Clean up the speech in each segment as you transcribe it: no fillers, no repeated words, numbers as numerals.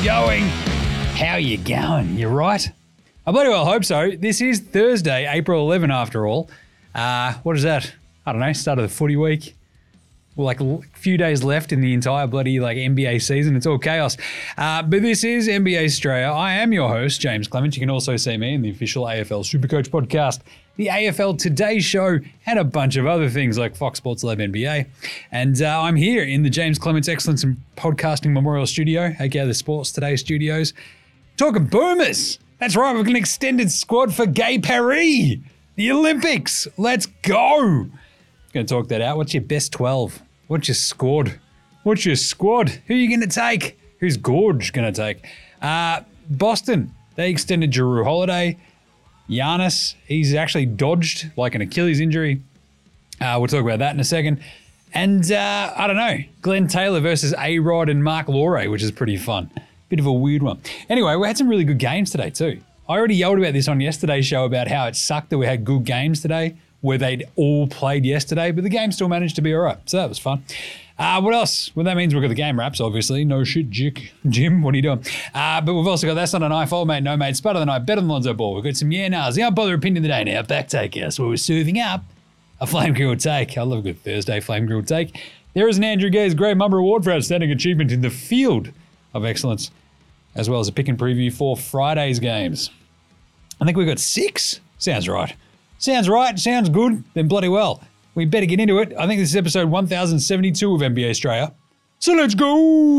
going? How you going? You right? I bloody well hope so. This is Thursday, April 11 after all. What is that? I don't know, start of the footy week. Well, like a few days left in the entire bloody NBA season. It's all chaos. But this is NBA Australia. I am your host, James Clement. You can also see me in the official AFL Supercoach podcast, the AFL Today Show, and a bunch of other things like Fox Sports Lab NBA. And I'm here in the James Clements Excellence in Podcasting Memorial Studio, aka the Sports Today Studios, talking Boomers. That's right, we've got an extended squad for Gay Paris, the Olympics. Let's go. Going to talk that out. What's your best 12? What's your squad? What's your squad? Who are you going to take? Who's Gorge going to take? Boston, they extended Jrue Holiday. Giannis, he's actually dodged like an Achilles injury. We'll talk about that in a second. And I don't know, Glenn Taylor versus A-Rod and Mark Laurie, which is pretty fun. Bit of a weird one. Anyway, we had some really good games today too. I already yelled about this on yesterday's show about how it sucked that we had good games today, where they'd all played yesterday, but the game still managed to be all right. So that was fun. What else? Well, that means we've got the game wraps, obviously. No shit, Jim, what are you doing? But we've also got That's Not a Knife, Old Mate, No Mate, Spud of the Night, Better Than Lonzo Ball. We've got some Yeah Nahs, the Unpopular Opinion of the Day now, Back Take Us, where we're serving up a Flame Grilled Take. I love a good Thursday Flame Grilled Take. There is an Andrew Gaze Grey Mumber Award for Outstanding Achievement in the Field of Excellence, as well as a pick and preview for Friday's games. I think we've got 6. Sounds right. Sounds right, sounds good, then bloody well. We better get into it. I think this is episode 1072 of NBA Australia. So let's go!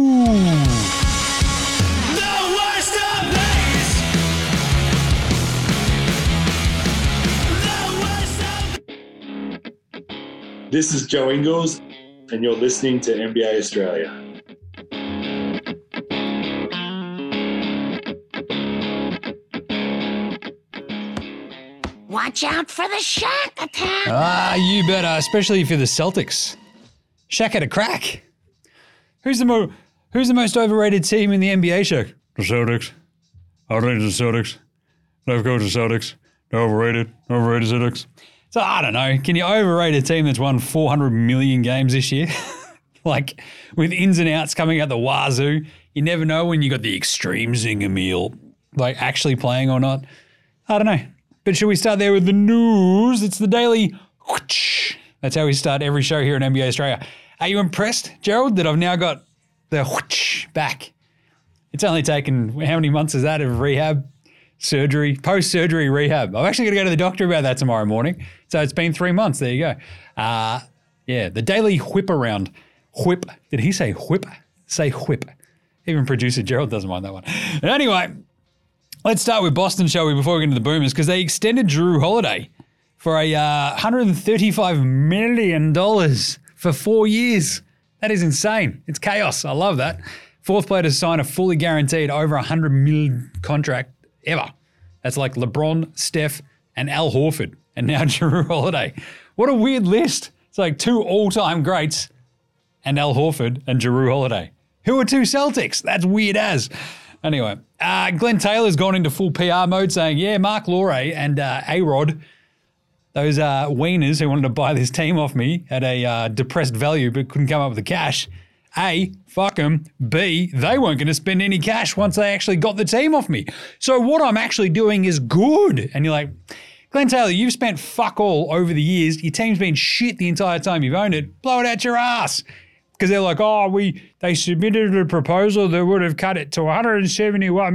The worst of days. The worst of... This is Joe Ingles, and you're listening to NBA Australia. Watch out for the Shaq attack. You better, especially if you're the Celtics. Shaq had a crack. Who's the most overrated team in the NBA, Shaq? The Celtics. I think it's the Celtics. They've got the Celtics. They're overrated. Overrated Celtics. So I don't know. Can you overrate a team that's won 400 million games this year? Like with ins and outs coming out the wazoo. You never know when you got the extreme zinger meal, like actually playing or not. I don't know. But should we start there with the news? It's the daily whoosh. That's how we start every show here in NBA Australia. Are you impressed, Gerald, that I've now got the whoosh back? It's only taken, how many months is that of rehab, surgery, post-surgery rehab? I'm actually going to go to the doctor about that tomorrow morning. So it's been 3 months. There you go. Yeah, the daily whip around. Whip. Did he say whip? Say whip. Even producer Gerald doesn't mind that one. Anyway, let's start with Boston, shall we, before we get into the Boomers, because they extended Jrue Holiday for a $135 million for 4 years. That is insane. It's chaos. I love that. Fourth player to sign a fully guaranteed over $100 million contract ever. That's like LeBron, Steph, and Al Horford, and now Jrue Holiday. What a weird list. It's like 2 all-time greats and Al Horford and Jrue Holiday. Who are 2 Celtics? That's weird as. Anyway, Glenn Taylor's gone into full PR mode saying, yeah, Mark Laurie and A-Rod, those wieners who wanted to buy this team off me at a depressed value but couldn't come up with the cash. A, fuck them. B, they weren't going to spend any cash once they actually got the team off me. So what I'm actually doing is good. And you're like, Glenn Taylor, you've spent fuck all over the years. Your team's been shit the entire time you've owned it. Blow it out your ass. Because they're like, they submitted a proposal that would have cut it to $171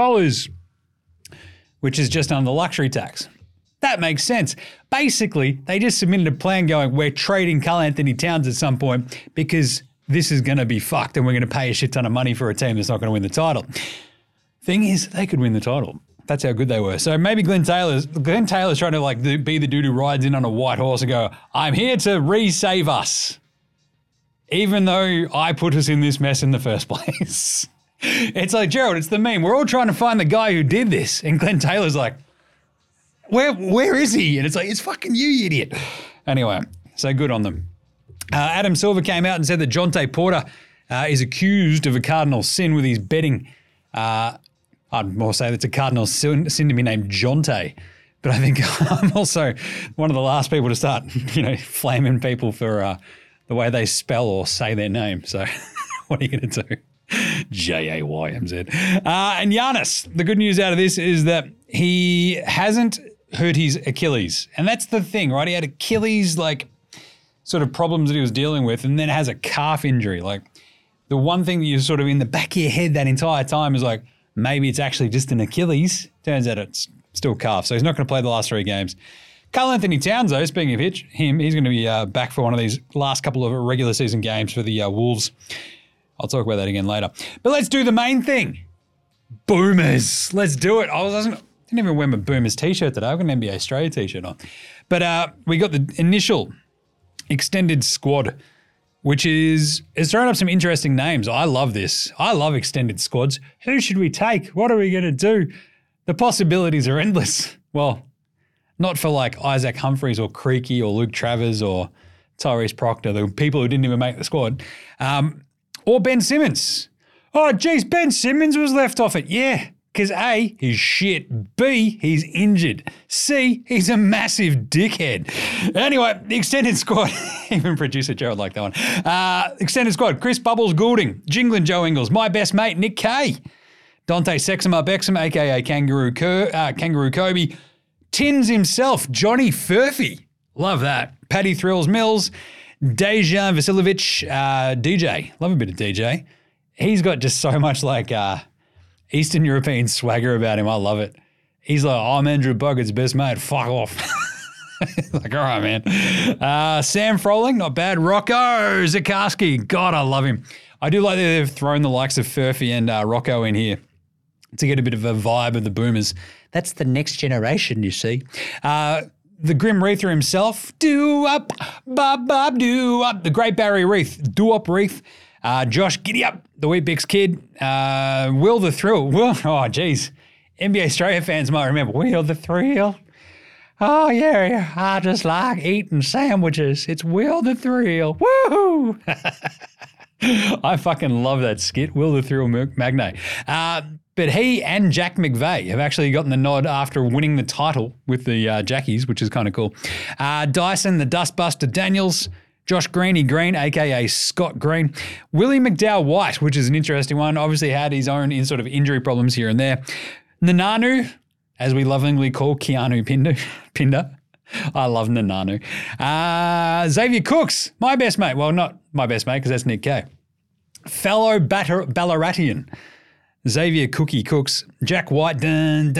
million, which is just on the luxury tax. That makes sense. Basically, they just submitted a plan going, we're trading Karl-Anthony Towns at some point because this is going to be fucked and we're going to pay a shit ton of money for a team that's not going to win the title. Thing is, they could win the title. That's how good they were. So maybe Glenn Taylor's trying to be the dude who rides in on a white horse and go, I'm here to re-save us. Even though I put us in this mess in the first place. It's like, Gerald, it's the meme. We're all trying to find the guy who did this. And Glenn Taylor's like, where is he? And it's like, it's fucking you idiot. Anyway, so good on them. Adam Silver came out and said that Jontay Porter is accused of a cardinal sin with his betting. I'd more say it's a cardinal sin to be named Jontay. But I think I'm also one of the last people to start, flaming people for the way they spell or say their name. So what are you going to do? Jaymz. And Giannis, the good news out of this is that he hasn't hurt his Achilles. And that's the thing, right? He had Achilles, like, sort of problems that he was dealing with, and then has a calf injury. Like, the one thing that you're sort of in the back of your head that entire time is like, maybe it's actually just an Achilles. Turns out it's still calf. So he's not going to play the last 3 games. Karl Anthony Towns, though, speaking of him, he's going to be back for one of these last couple of regular season games for the Wolves. I'll talk about that again later. But let's do the main thing. Boomers. Let's do it. I didn't even wear my Boomers t-shirt today. I've got an NBA Australia t-shirt on. But we got the initial extended squad, which is throwing up some interesting names. I love this. I love extended squads. Who should we take? What are we going to do? The possibilities are endless. Well, not for like Isaac Humphries or Creaky or Luke Travers or Tyrese Proctor, the people who didn't even make the squad, or Ben Simmons. Oh, geez, Ben Simmons was left off it. Yeah, because A, he's shit. B, he's injured. C, he's a massive dickhead. Anyway, the extended squad, even producer Gerald liked that one. Extended squad, Chris Bubbles Goulding, Jingling Joe Ingles, my best mate, Nick Kay, Dante Sexema Bexham, a.k.a. Kangaroo Kobe, Tins himself, Johnny Furphy. Love that. Paddy Thrills Mills, Dejan Vasiljevic, DJ. Love a bit of DJ. He's got just so much like Eastern European swagger about him. I love it. He's like, I'm Andrew Boggart's best mate. Fuck off. Like, all right, man. Sam Froling, not bad. Rocco Zikarsky. God, I love him. I do like that they've thrown the likes of Furphy and Rocco in here to get a bit of a vibe of the Boomers. That's the next generation, you see. The Grim Reether himself, do-up, bob, do-up. The Great Barrier Reef, do-up Reef. Josh Giddeyup, the Weet-Bix Kid. Will the Thrill. Oh, geez. NBA Australia fans might remember. Will the Thrill. Oh, yeah, I just like eating sandwiches. It's Will the Thrill. Woohoo! I fucking love that skit, Will the Thrill Magnate. But he and Jack McVeigh have actually gotten the nod after winning the title with the Jackies, which is kind of cool. Dyson, the Dustbuster Daniels, Josh Greeny Green, a.k.a. Scott Green. Willie McDowell White, which is an interesting one, obviously had his own sort of injury problems here and there. Nananu, as we lovingly call Keanu Pinder. I love Nananu. Xavier Cooks, my best mate. Well, not my best mate because that's Nick Kay. Fellow Ballaratian. Xavier Cookie Cooks. Jack White, dun.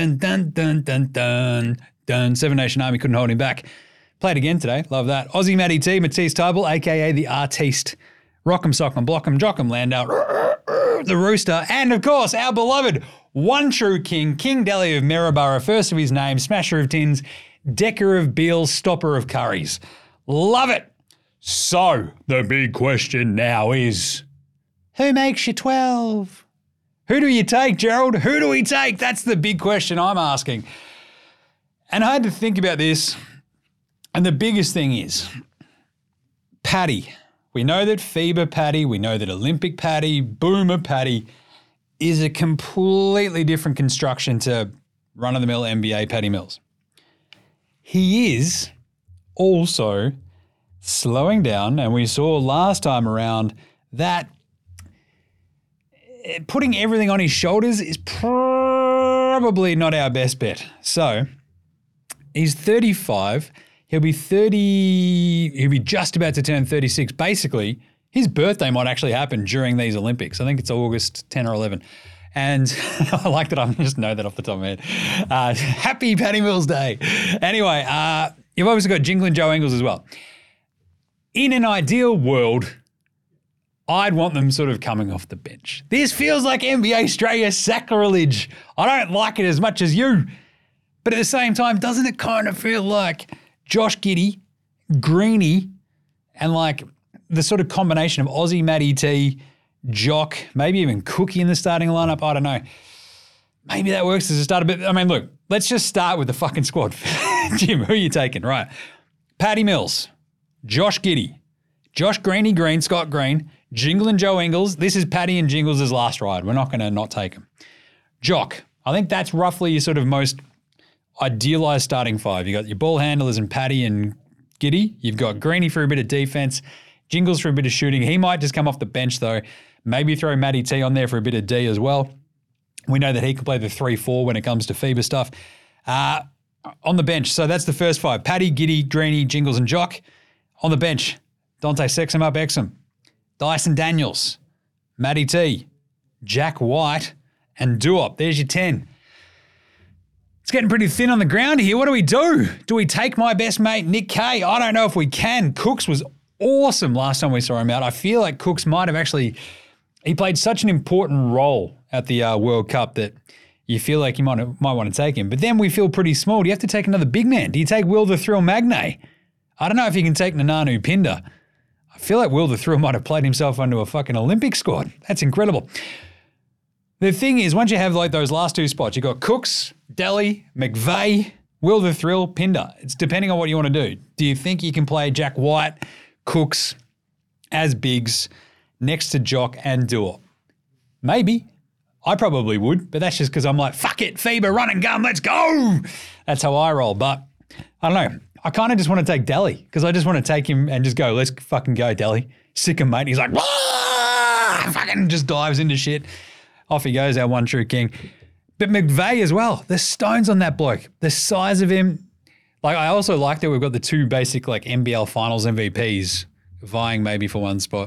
Seven Nation Army couldn't hold him back. Played again today. Love that. Aussie Matty T, Matisse Tybal, a.k.a. the Artiste. Rock'em, Sock'em, Block'em, Jock'em, Landau, the Rooster, and of course, our beloved one true king, King Deli of Maryborough, first of his name, smasher of tins, decker of beels, stopper of curries. Love it. So, the big question now is, who makes you 12? Who do you take, Gerald? Who do we take? That's the big question I'm asking. And I had to think about this, and the biggest thing is, Paddy. We know that FIBA Paddy, we know that Olympic Paddy, Boomer Paddy is a completely different construction to run-of-the-mill NBA Paddy Mills. He is also slowing down, and we saw last time around that putting everything on his shoulders is probably not our best bet. So he's 35. He'll be just about to turn 36. Basically, his birthday might actually happen during these Olympics. I think it's August 10 or 11. And I like that I just know that off the top of my head. Happy Paddy Mills Day. Anyway, you've obviously got Jingling Joe Ingles as well. In an ideal world, I'd want them sort of coming off the bench. This feels like NBA Australia sacrilege. I don't like it as much as you. But at the same time, doesn't it kind of feel like Josh Giddey, Greeny, and like the sort of combination of Aussie Matty T, Jock, maybe even Cookie in the starting lineup? I don't know. Maybe that works as a starter. But I mean, look, let's just start with the fucking squad. Jim, who are you taking? Right. Paddy Mills, Josh Giddey, Josh Greeny Green, Scott Green, Jingling Joe Ingles. This is Paddy and Jingles' last ride. We're not going to not take him. Jock, I think that's roughly your sort of most idealized starting five. You got your ball handlers and Paddy and Giddey. You've got Greeny for a bit of defense, Jingles for a bit of shooting. He might just come off the bench, though. Maybe throw Matty T on there for a bit of D as well. We know that he can play the 3-4 when it comes to FIBA stuff. On the bench, so that's the first five. Paddy, Giddy, Greeny, Jingles, and Jock. On the bench, Dante Sexum up Exum, Dyson Daniels, Matty T, Jack White, and Duop. There's your 10. It's getting pretty thin on the ground here. What do we do? Do we take my best mate, Nick Kay? I don't know if we can. Cooks was awesome last time we saw him out. I feel like Cooks might have actually, he played such an important role at the World Cup that you feel like you might want to take him. But then we feel pretty small. Do you have to take another big man? Do you take Will the Thrill Magnay? I don't know if you can take Nananu Pinder. I feel like Will the Thrill might have played himself onto a fucking Olympic squad. That's incredible. The thing is, once you have like those last two spots, you got Cooks, Delhi, McVeigh, Will the Thrill, Pinder. It's depending on what you want to do. Do you think you can play Jack White, Cooks as bigs next to Jock and Duop? Maybe. I probably would, but that's just because I'm like, fuck it, FIBA, run and gun, let's go. That's how I roll. But I don't know. I kind of just want to take Delhi because I just want to take him and just go, let's fucking go, Delhi. Sick him, mate. He's like, fucking just dives into shit. Off he goes, our one true king. But McVeigh as well. The stones on that bloke. The size of him. Like, I also like that we've got the two basic like NBL Finals MVPs vying maybe for one spot.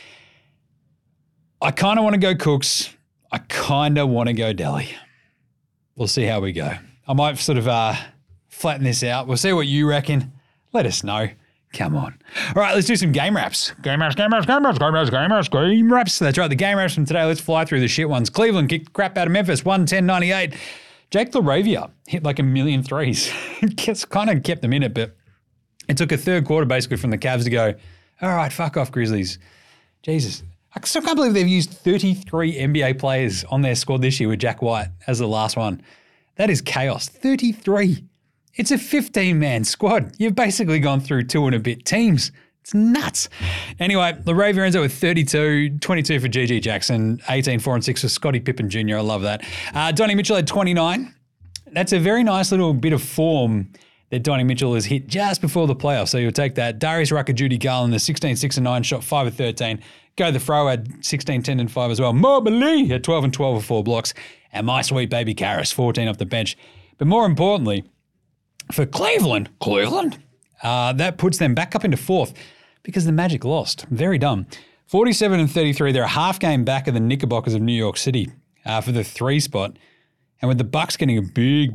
I kind of want to go Cooks. I kind of want to go Delhi. We'll see how we go. I might sort of flatten this out. We'll see what you reckon. Let us know. Come on. All right, let's do some game wraps. Game wraps. That's right, the game wraps from today. Let's fly through the shit ones. Cleveland kicked crap out of Memphis, 110-98. Jake LaRavia hit like 1,000,000 threes. Kind of kept them in it, but it took a third quarter basically from the Cavs to go, all right, fuck off, Grizzlies. Jesus. I still can't believe they've used 33 NBA players on their squad this year with Jack White as the last one. That is chaos. 33. It's a 15-man squad. You've basically gone through 2 and a bit teams. It's nuts. Anyway, LaRavia ends up with 32, 22 for GG Jackson, 18, 4 and 6 for Scottie Pippen Jr. I love that. Donnie Mitchell had 29. That's a very nice little bit of form that Donnie Mitchell has hit just before the playoffs, so you'll take that. Darius Rucker, Judy Garland, the 16, 6 and 9, shot 5 of 13. Go the Fro had 16, 10 and 5 as well. Mobley had 12 and 12 with 4 blocks. And my sweet baby Karras, 14 off the bench. But more importantly, for Cleveland, that puts them back up into 4th because the Magic lost. Very dumb. 47 and 33, they're a half game back of the Knickerbockers of New York City for the 3 spot. And with the Bucks getting a big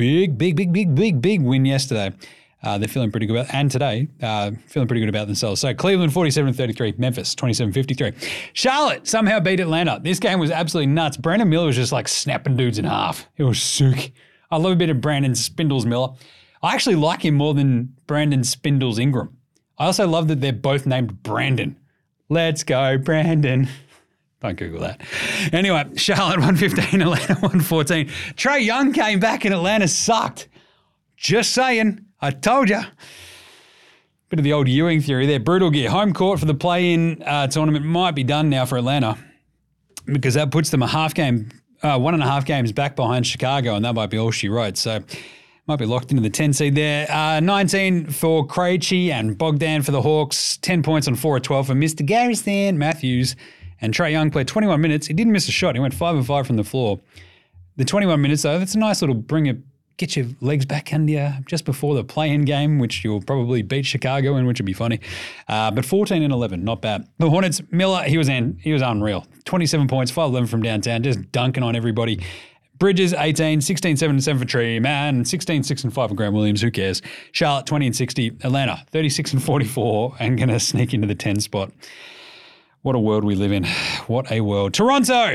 win yesterday, they're feeling pretty good about, and today, feeling pretty good about themselves. So Cleveland 47-33, Memphis 27-53. Charlotte somehow beat Atlanta. This game was absolutely nuts. Brandon Miller was just like snapping dudes in half. It was sick. I love a bit of Brandon Spindles Miller. I actually like him more than Brandon Spindles Ingram. I also love that they're both named Brandon. Let's go, Brandon. Don't Google that. Anyway, Charlotte 115, Atlanta 114. Trae Young came back and Atlanta sucked. Just saying. I told you. Bit of the old Ewing theory there. Brutal gear. Home court for the play-in tournament might be done now for Atlanta because that puts them 1.5 games back behind Chicago, and that might be all she wrote. So might be locked into the 10 seed there. 19 for Krejci and Bogdan for the Hawks. 10 points on 4 of 12 for Mr. Garrison Matthews. And Trae Young played 21 minutes. He didn't miss a shot. He went 5 of 5 from the floor. The 21 minutes, though, that's a nice little get your legs back under you just before the play-in game, which you'll probably beat Chicago in, which would be funny. But 14 and 11, not bad. The Hornets, Miller, he was unreal. 27 points, 5-11 from downtown, just dunking on everybody. Bridges, 18, 16, 7 and 7 for Tree Man, 16, 6 and 5 for Grant Williams, who cares? Charlotte, 20 and 60. Atlanta, 36 and 44, and going to sneak into the 10 spot. What a world we live in. What a world. Toronto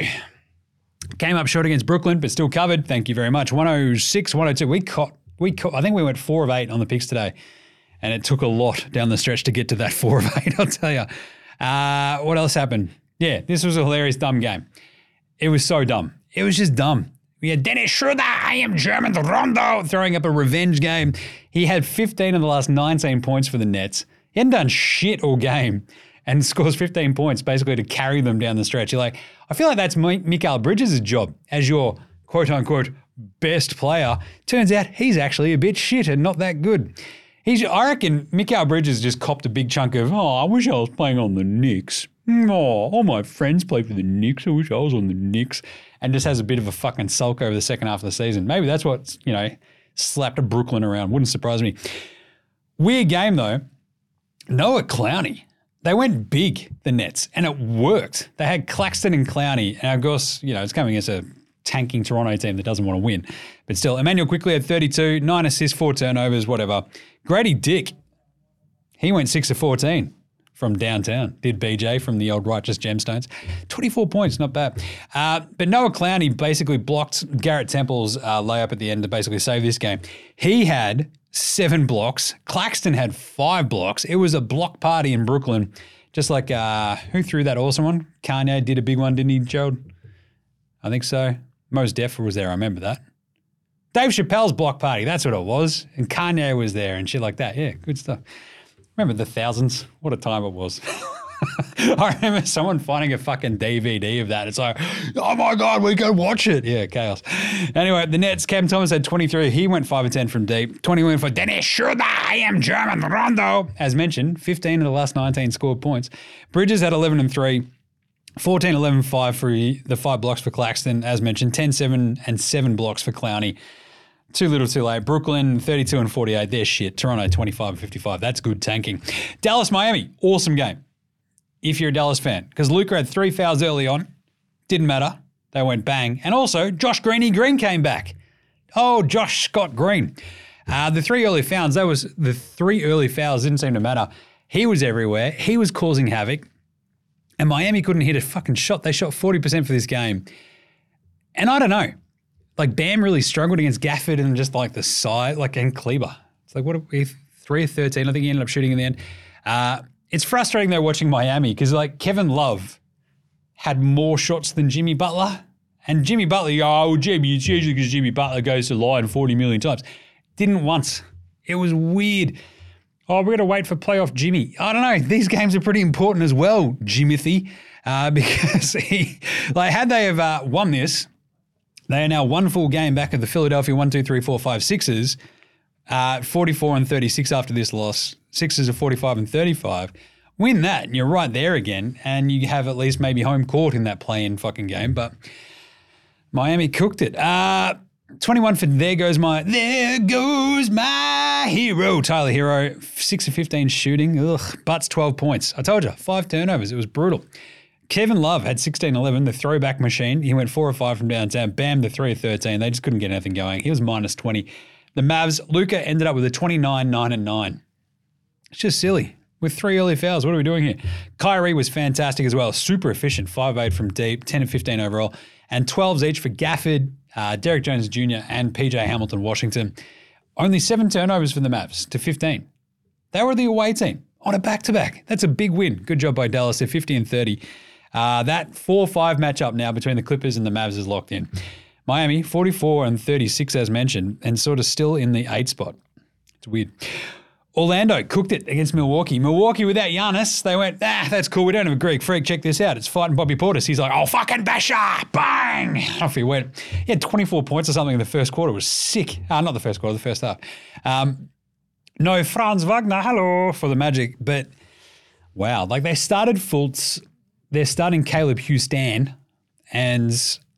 came up short against Brooklyn, but still covered. Thank you very much. 106, 102. I think we went 4 of 8 on the picks today, and it took a lot down the stretch to get to that 4 of 8, I'll tell you. What else happened? Yeah, this was a hilarious, dumb game. It was so dumb. It was just dumb. We had Dennis Schroeder, I am German Rondo, throwing up a revenge game. He had 15 of the last 19 points for the Nets. He hadn't done shit all game and scores 15 points basically to carry them down the stretch. You're like, I feel like that's Mikal Bridges' job as your quote-unquote best player. Turns out he's actually a bit shit and not that good. I reckon Mikal Bridges just copped a big chunk of, I wish I was playing on the Knicks. All my friends play for the Knicks. I wish I was on the Knicks. And just has a bit of a fucking sulk over the second half of the season. Maybe that's what, slapped a Brooklyn around. Wouldn't surprise me. Weird game, though. Noah Clowney. They went big, the Nets, and it worked. They had Claxton and Clowney. And of course, it's coming against a tanking Toronto team that doesn't want to win. But still, Emmanuel quickly had 32, 9 assists, 4 turnovers, whatever. Grady Dick, he went 6 of 14 from downtown. Did BJ from the old Righteous Gemstones. 24 points, not bad. But Noah Clowney basically blocked Garrett Temple's layup at the end to basically save this game. He had 7 blocks. Claxton had 5 blocks. It was a block party in Brooklyn. Just like, who threw that awesome one? Kanye did a big one, didn't he, Gerald? I think so. Mos Def was there, I remember that. Dave Chappelle's block party, that's what it was. And Kanye was there and shit like that. Yeah, good stuff. Remember the thousands? What a time it was. I remember someone finding a fucking DVD of that. It's like, oh my God, we can watch it. Yeah, chaos. Anyway, the Nets, Cam Thomas had 23. He went 5 of 10 from deep. 21 for Dennis Schroeder. I am German Rondo. As mentioned, 15 of the last 19 scored points. Bridges had 11 and 3. 14, 11, 5 for the 5 blocks for Claxton. As mentioned, 10, 7, and 7 blocks for Clowney. Too little, too late. Brooklyn, 32 and 48. They're shit. Toronto, 25 and 55. That's good tanking. Dallas, Miami. Awesome game. If you're a Dallas fan. Because Luka had 3 fouls early on. Didn't matter. They went bang. And also, Josh Green came back. Oh, Josh Scott Green. The 3 early fouls, the 3 early fouls didn't seem to matter. He was everywhere. He was causing havoc. And Miami couldn't hit a fucking shot. They shot 40% for this game. And I don't know. Like, Bam really struggled against Gafford and just like the side, and Kleber. It's like, what are we, 3 of 13? I think he ended up shooting in the end. It's frustrating though watching Miami because Kevin Love had more shots than Jimmy Butler. And Jimmy Butler, Jimmy, it's usually because Jimmy Butler goes to line 40 million times. Didn't once. It was weird. Oh, we're going to wait for playoff Jimmy. I don't know. These games are pretty important as well, Jimothy, because had they have won this, they are now 1 full game back at the Philadelphia 1, 2, 3, 4, 5, 6ers, 44 and 36 after this loss. Sixers are 45 and 35. Win that, and you're right there again, and you have at least maybe home court in that play-in fucking game. But Miami cooked it. 21 for there goes my hero, Tyler Hero. 6 of 15 shooting. Butts 12 points. I told you, 5 turnovers. It was brutal. Kevin Love had 16-11, the throwback machine. He went 4 of 5 from downtown. Bam, the 3 of 13. They just couldn't get anything going. He was minus 20. The Mavs, Luka ended up with a 29, 9 and 9. It's just silly. With 3 early fouls, what are we doing here? Kyrie was fantastic as well. Super efficient. 5-8 from deep, 10 and 15 overall. And 12s each for Gafford, Derek Jones Jr. and PJ Hamilton Washington. Only 7 turnovers for the Mavs to 15. They were the away team on a back-to-back. That's a big win. Good job by Dallas. They're 50 and 30. That 4-5 matchup now between the Clippers and the Mavs is locked in. Miami, 44 and 36 as mentioned, and sort of still in the 8 spot. It's weird. Orlando cooked it against Milwaukee. Milwaukee without Giannis, they went, that's cool. We don't have a Greek freak. Check this out. It's fighting Bobby Portis. He's like, oh, fucking basher. Bang. Off he went. He had 24 points or something in the first quarter. It was sick. Not the first quarter, the first half. No Franz Wagner, hello, for the Magic. But, wow, they started Fultz. They're starting Caleb Houston. And,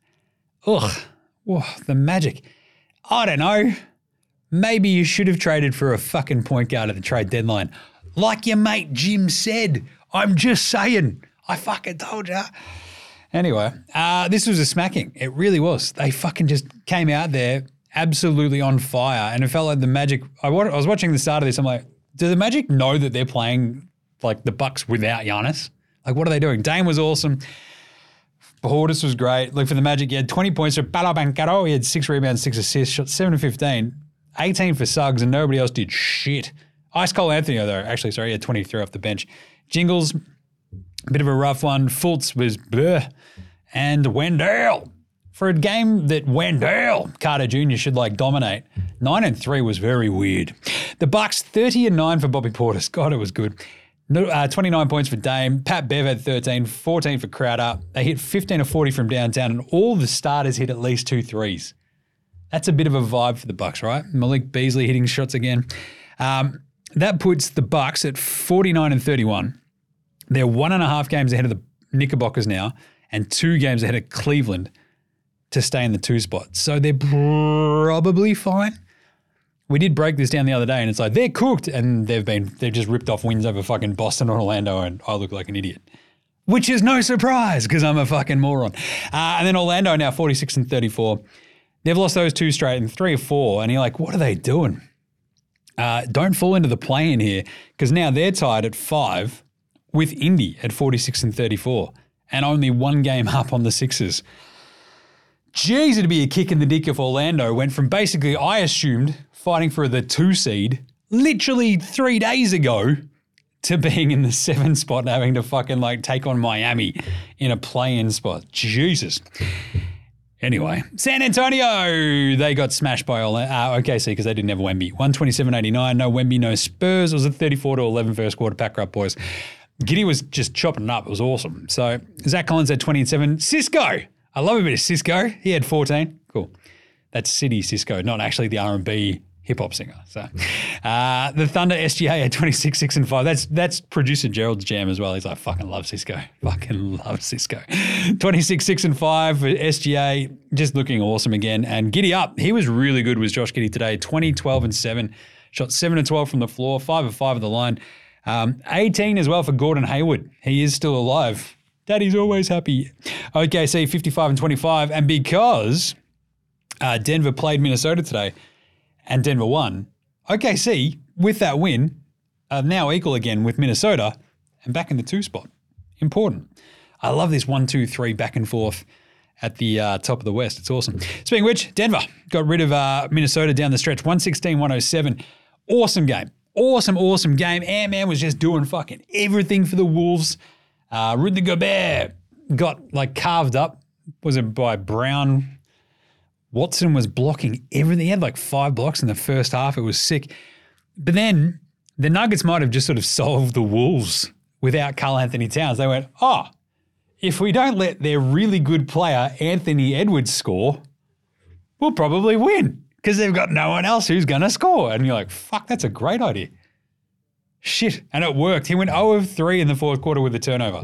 the Magic. I don't know. Maybe you should have traded for a fucking point guard at the trade deadline. Like your mate Jim said. I'm just saying. I fucking told ya. Anyway, this was a smacking. It really was. They fucking just came out there absolutely on fire. And it felt like the Magic, I was watching the start of this. I'm like, do the Magic know that they're playing the Bucks without Giannis? What are they doing? Dame was awesome. Portis was great. Look, for the Magic, he had 20 points for Paolo Banchero. He had 6 rebounds, 6 assists, shot 7 of 15. 18 for Suggs, and nobody else did shit. Ice Cole Anthony, though, he had 23 off the bench. Jingles, a bit of a rough one. Fultz was bleh. And Wendell. For a game that Wendell Carter Jr. should dominate, 9 and 3 was very weird. The Bucks, 30 and 9 for Bobby Portis. God, it was good. 29 points for Dame. Pat Bev had 13, 14 for Crowder. They hit 15 of 40 from downtown, and all the starters hit at least 2 threes. That's a bit of a vibe for the Bucks, right? Malik Beasley hitting shots again. That puts the Bucks at 49 and 31. They're 1.5 games ahead of the Knickerbockers now and 2 games ahead of Cleveland to stay in the 2 spot. So they're probably fine. We did break this down the other day and it's like they're cooked and they've just ripped off wins over fucking Boston or Orlando and I look like an idiot. Which is no surprise because I'm a fucking moron. And then Orlando now 46 and 34. They've lost those 2 straight and 3 or 4 and you're like, what are they doing? Don't fall into the play-in here because now they're tied at 5 with Indy at 46 and 34 and only 1 game up on the Sixers. Jeez, it'd be a kick in the dick if Orlando went from basically, I assumed, fighting for the 2 seed literally 3 days ago to being in the 7 spot and having to fucking like take on Miami in a play-in spot. Jesus. Anyway, San Antonio, they got smashed by OKC because they didn't have Wemby. 127-89, no Wemby, no Spurs. It was a 34-11 first quarter. Pack her up, boys. Giddy was just chopping it up. It was awesome. So Zach Collins had 20 and 7. Cisco, I love a bit of Cisco. He had 14. Cool. That's City Cisco, not actually the R&B hip-hop singer. So the Thunder SGA had 26, 6 and 5. That's producer Gerald's jam as well. He's like, fucking love Cisco. Fucking love Cisco. 26, 6 and 5 for SGA, just looking awesome again. And Giddy up. He was really good with Josh Giddey today. 20, 12 and 7. Shot 7 and 12 from the floor, 5 of 5 at the line. 18 as well for Gordon Hayward. He is still alive. Daddy's always happy. OKC 55 and 25. And because Denver played Minnesota today and Denver won, OKC, with that win, are now equal again with Minnesota and back in the 2 spot. Important. I love this 1, 2, 3 back and forth at the top of the West. It's awesome. Speaking of which, Denver got rid of Minnesota down the stretch, 116-107. Awesome game. Awesome game. Ant-Man was just doing fucking everything for the Wolves. Rudy Gobert got like carved up. Was it by Brown? Watson was blocking everything. He had like 5 blocks in the first half. It was sick. But then the Nuggets might have just sort of solved the Wolves without Karl Anthony Towns. They went, if we don't let their really good player Anthony Edwards score, we'll probably win because they've got no one else who's going to score. And you're like, fuck, that's a great idea. Shit. And it worked. He went 0 of 3 in the 4th quarter with a turnover.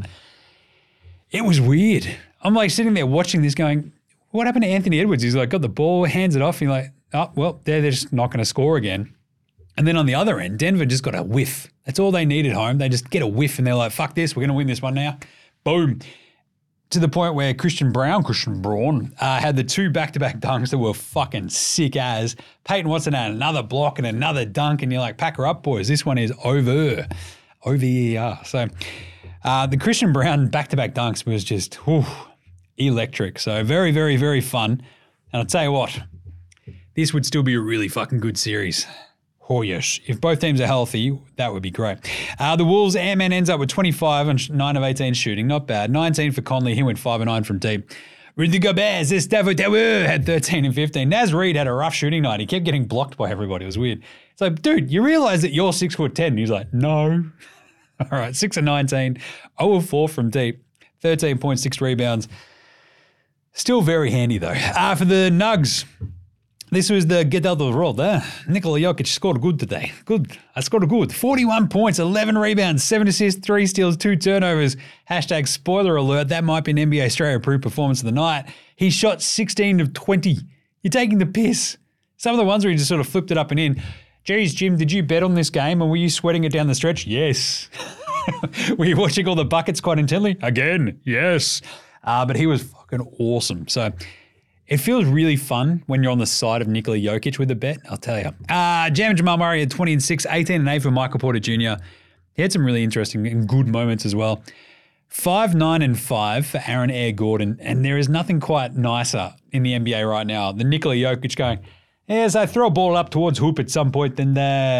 It was weird. I'm like sitting there watching this going, what happened to Anthony Edwards? He's like, got the ball, hands it off. And you're like, oh, well, they're just not going to score again. And then on the other end, Denver just got a whiff. That's all they need at home. They just get a whiff and they're like, fuck this, we're going to win this one now. Boom. To the point where Christian Braun, had the 2 back-to-back dunks that were fucking sick as. Peyton Watson had another block and another dunk, and you're like, pack her up, boys. This one is over. O-V-E-R. So the Christian Braun back-to-back dunks was just electric. So very, very, very fun. And I'll tell you what, this would still be a really fucking good series. Oh, yes. If both teams are healthy, that would be great. The Wolves, Ant-Man ends up with 25 and 9 of 18 shooting. Not bad. 19 for Conley. He went 5 and 9 from deep. Rudy Gobert, had 13 and 15. Naz Reid had a rough shooting night. He kept getting blocked by everybody. It was weird. It's like, dude, you realize that you're 6'10"? He's like, no. All right, 6 and 19. 0 of 4 from deep. 13 points, 6 rebounds. Still very handy, though. For the Nugs, this was the get out of the world. Nikola Jokic scored good today. Good. I scored good. 41 points, 11 rebounds, 7 assists, 3 steals, 2 turnovers. # spoiler alert. That might be an NBA Australia approved performance of the night. He shot 16 of 20. You're taking the piss. Some of the ones where he just sort of flipped it up and in. Geez, Jim, did you bet on this game and were you sweating it down the stretch? Yes. Were you watching all the buckets quite intently? Again, yes. But he was fucking awesome. So it feels really fun when you're on the side of Nikola Jokic with a bet, I'll tell you. Jam and Jamal Murray had 20 and 6, 18 and 8 for Michael Porter Jr. He had some really interesting and good moments as well. 5, 9 and 5 for Aaron Air Gordon. And there is nothing quite nicer in the NBA right now than Nikola Jokic going, as I throw a ball up towards hoop at some point and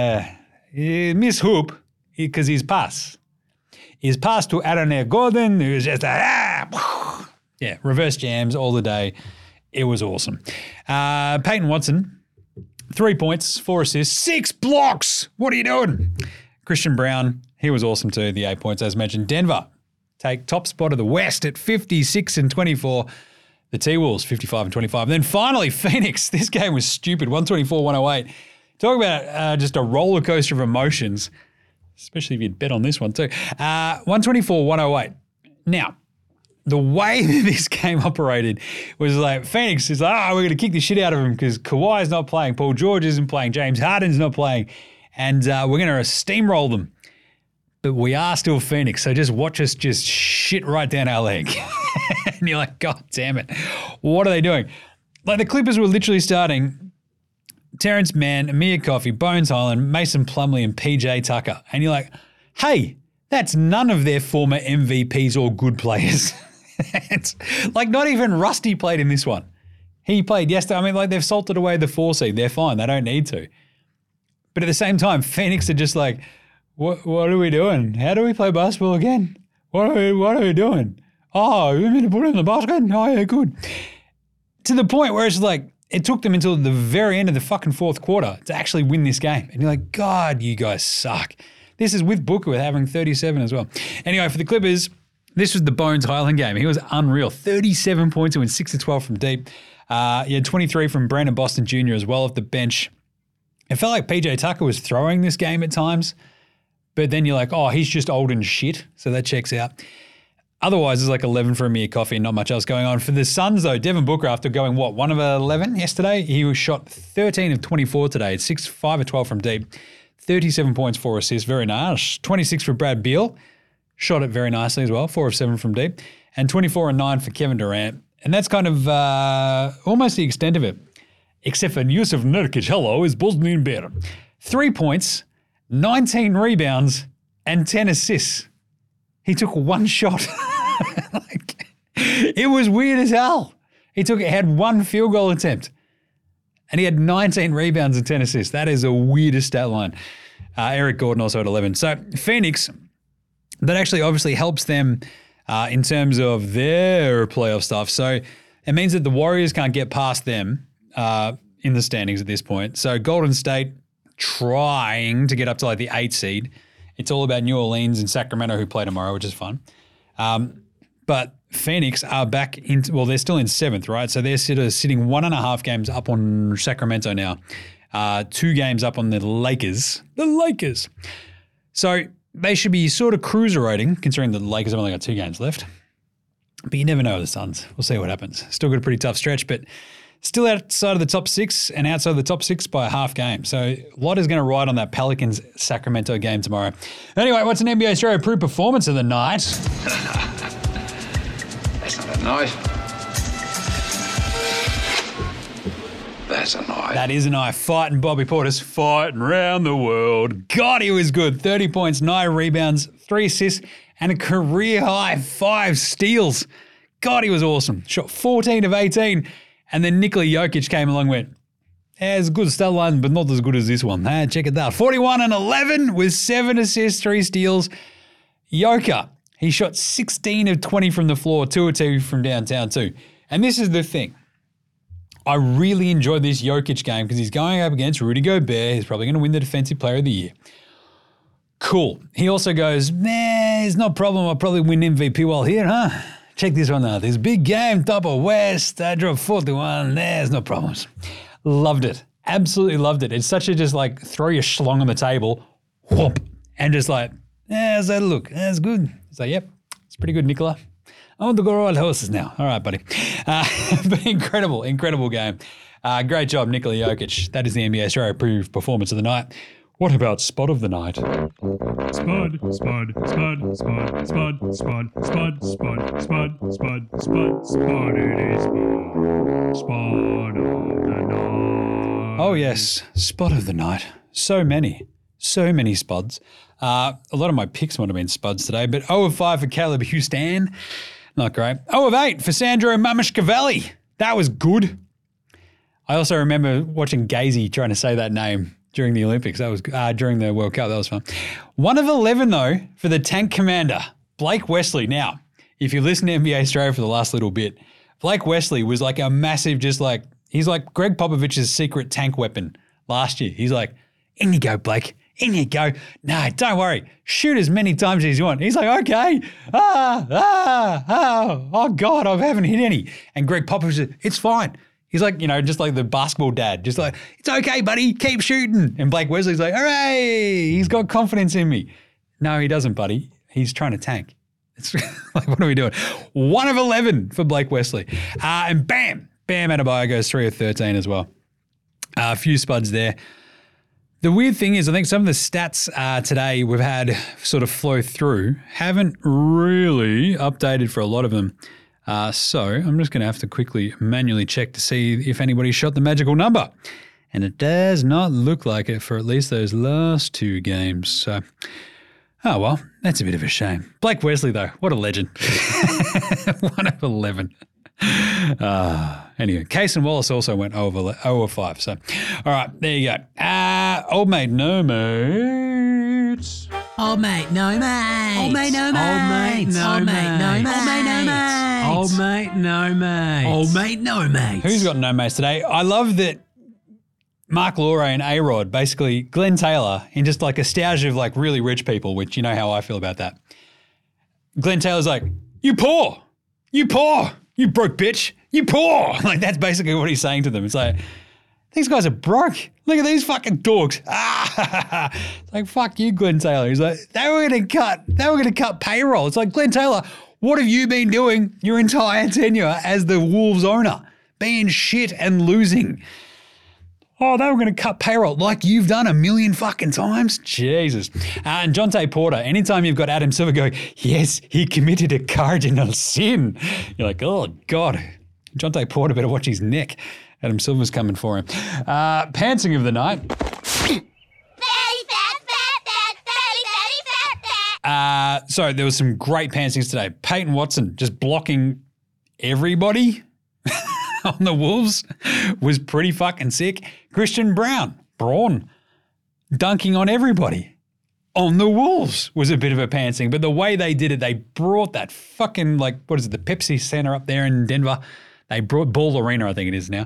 miss hoop because his pass. His pass to Aaron Air Gordon, who's just yeah, reverse jams all the day. It was awesome. Peyton Watson, 3 points, 4 assists, 6 blocks. What are you doing? Christian Braun, he was awesome too, the 8 points as mentioned. Denver take top spot of the West at 56 and 24. The T-Wolves, 55 and 25. And then finally, Phoenix. This game was stupid, 124-108 Talk about just a roller coaster of emotions, especially if you'd bet on this one too. 124-108. Now, the way that this game operated was like Phoenix is like, we're going to kick the shit out of him because Kawhi's not playing, Paul George isn't playing, James Harden's not playing, and we're going to steamroll them. But we are still Phoenix, so just watch us just shit right down our leg. And you're like, God damn it. What are they doing? Like the Clippers were literally starting Terrence Mann, Amir Coffey, Bones Highland, Mason Plumlee, and PJ Tucker. And you're like, hey, that's none of their former MVPs or good players. It's like not even Rusty played in this one. He played yesterday. I mean, like they've salted away the 4 seed. They're fine. They don't need to. But at the same time, Phoenix are just like, what are we doing? How do we play basketball again? What are we doing? Oh, you mean to put it in the basket? Oh, yeah, good. To the point where it's like, it took them until the very end of the fucking fourth quarter to actually win this game. And you're like, God, you guys suck. This is with Booker with having 37 as well. Anyway, for the Clippers, this was the Bones Highland game. He was unreal. 37 points, went 6 of 12 from deep. He had 23 from Brandon Boston Jr. as well off the bench. It felt like PJ Tucker was throwing this game at times. But then you're like, oh, he's just old and shit. So that checks out. Otherwise, it's like 11 for Amir Coffey and not much else going on. For the Suns, though, Devin Booker, after going, 1 of 11 yesterday, he was shot 13 of 24 today. 5 of 12 from deep. 37 points, 4 assists. Very nice. 26 for Brad Beal. Shot it very nicely as well. 4 of 7 from deep. And 24 and 9 for Kevin Durant. And that's kind of almost the extent of it. Except for Yusuf Nurkic, hello, is Bosnian better. 3 points, 19 rebounds, and 10 assists. He took 1 shot. It was weird as hell. He had 1 field goal attempt, and he had 19 rebounds and 10 assists. That is the weirdest stat line. Eric Gordon also had 11. So Phoenix, that actually obviously helps them in terms of their playoff stuff. So it means that the Warriors can't get past them in the standings at this point. So Golden State trying to get up to like the 8 seed. It's all about New Orleans and Sacramento who play tomorrow, which is fun. But Phoenix are back they're still in 7th, right? So they're sitting 1.5 games up on Sacramento now. 2 games up on the Lakers. The Lakers. So they should be sort of cruiserating, considering the Lakers have only got 2 games left. But you never know with the Suns. We'll see what happens. Still got a pretty tough stretch, but still outside of the top 6 and outside of the top 6 by a half game. So a lot is going to ride on that Pelicans-Sacramento game tomorrow. Anyway, what's an NBA Australia approved performance of the night? That's not a knife. That's a knife. That is a knife. Fighting Bobby Portis, fighting around the world. God, he was good. 30 points, 9 rebounds, 3 assists, and a career-high 5 steals. God, he was awesome. Shot 14 of 18. And then Nikola Jokic came along and went, it's a good stat line, but not as good as this one. Check it out. 41 and 11 with 7 assists, 3 steals. Joker, he shot 16 of 20 from the floor, 2 of 2 from downtown too. And this is the thing. I really enjoyed this Jokic game because he's going up against Rudy Gobert. He's probably going to win the Defensive Player of the Year. Cool. He also goes, it's no problem. I'll probably win MVP while here, huh? Check this one out. This big game, top of West. I dropped 41. There's no problems. Loved it. Absolutely loved it. It's such a just like throw your schlong on the table, whoop, and just like, how's that look? That's good. It's like, yep, it's pretty good, Nikola. I want to go ride horses now. All right, buddy. But incredible game. Great job, Nikola Jokic. That is the NBA Australia approved performance of the night. What about spot of the night? Spud, spud, spud, spud, spud, spud, spud, spud, spud, spud, spud, spud, it is spud of the night. Oh yes, spot of the night. So many spuds. A lot of my picks might have been spuds today, but 0 of 5 for Caleb Houston. Not great. 0 of 8 for Sandro Mamishkavelli. That was good. I also remember watching Gazy trying to say that name during the Olympics. That was during the World Cup. That was fun. 1 of 11 though for the tank commander, Blake Wesley. Now, if you listen to NBA Australia for the last little bit, Blake Wesley was like a massive, he's like Greg Popovich's secret tank weapon last year. He's like, in you go, Blake. In you go. No, don't worry. Shoot as many times as you want. He's like, okay. Oh God, I haven't hit any. And Greg Popovich said, it's fine. He's like, just like the basketball dad. Just like, it's okay, buddy. Keep shooting. And Blake Wesley's like, hooray. He's got confidence in me. No, he doesn't, buddy. He's trying to tank. It's like, what are we doing? 1 of 11 for Blake Wesley. And Bam Adebayo goes 3 of 13 as well. A few spuds there. The weird thing is, I think some of the stats today we've had sort of flow through haven't really updated for a lot of them. So I'm just going to have to quickly manually check to see if anybody shot the magical number. And it does not look like it for at least those last 2 games. So, oh well, that's a bit of a shame. Blake Wesley, though, what a legend. 1 of 11. Anyway, Case and Wallace also went 0 of 5. So, all right, there you go. Old mate, no mates. Old mate, no mate. Old mate, no mate. Old mate, no mate. Old mate, no mate. Old mate, no mate. Old mate, no mate. Who's got no mates today? I love that Mark Laurie and A-Rod, basically Glenn Taylor, in just like a stoush of like really rich people, which you know how I feel about that. Glenn Taylor's like, you poor, you broke bitch, you poor. Like that's basically what he's saying to them. It's like, these guys are broke. Look at these fucking dogs. It's like, fuck you, Glenn Taylor. He's like, they were gonna cut payroll. It's like, Glenn Taylor, what have you been doing your entire tenure as the Wolves owner? Being shit and losing. Oh, they were going to cut payroll like you've done a million fucking times. Jesus. And Jonte Porter, anytime you've got Adam Silver going, yes, he committed a cardinal sin. You're like, oh, God. Jonte Porter better watch his neck. Adam Silver's coming for him. Pantsing of the night. So there was some great pantsings today. Peyton Watson just blocking everybody on the Wolves was pretty fucking sick. Christian Braun, dunking on everybody on the Wolves was a bit of a pantsing. But the way they did it, they brought that fucking, like, what is it, the Pepsi Center up there in Denver. They brought Ball Arena, I think it is now.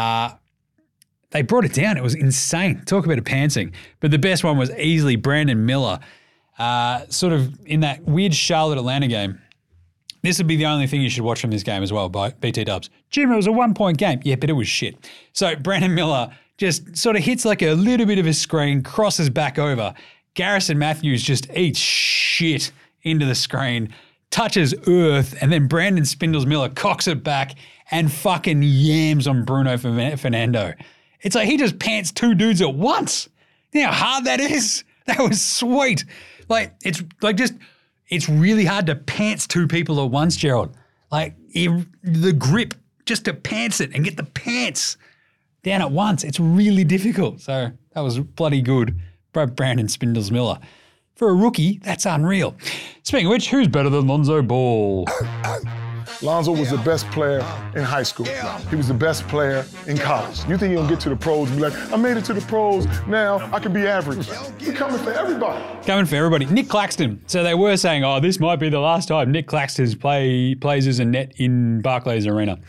They brought it down. It was insane. Talk about a pantsing. But the best one was easily Brandon Miller, sort of in that weird Charlotte-Atlanta game. This would be the only thing you should watch from this game as well by BT Dubs. Jim, it was a 1-point game. Yeah, but it was shit. So Brandon Miller just sort of hits like a little bit of a screen, crosses back over. Garrison Matthews just eats shit into the screen, touches earth, and then Brandon Spindles Miller cocks it back and fucking yams on Bruno Fernando. It's like he just pants 2 dudes at once. You know how hard that is? That was sweet. Like, it's like just... It's really hard to pants 2 people at once, Gerald. Like, the grip, just to pants it and get the pants down at once. It's really difficult. So that was bloody good by Brandon Spindles Miller. For a rookie, that's unreal. Speaking of which, who's better than Lonzo Ball? Lonzo was the best player in high school. He was the best player in college. You think he'll get to the pros and be like, I made it to the pros, now I can be average. He's coming for everybody. Coming for everybody. Nick Claxton. So they were saying, oh, this might be the last time Nick Claxton plays as a net in Barclays Arena.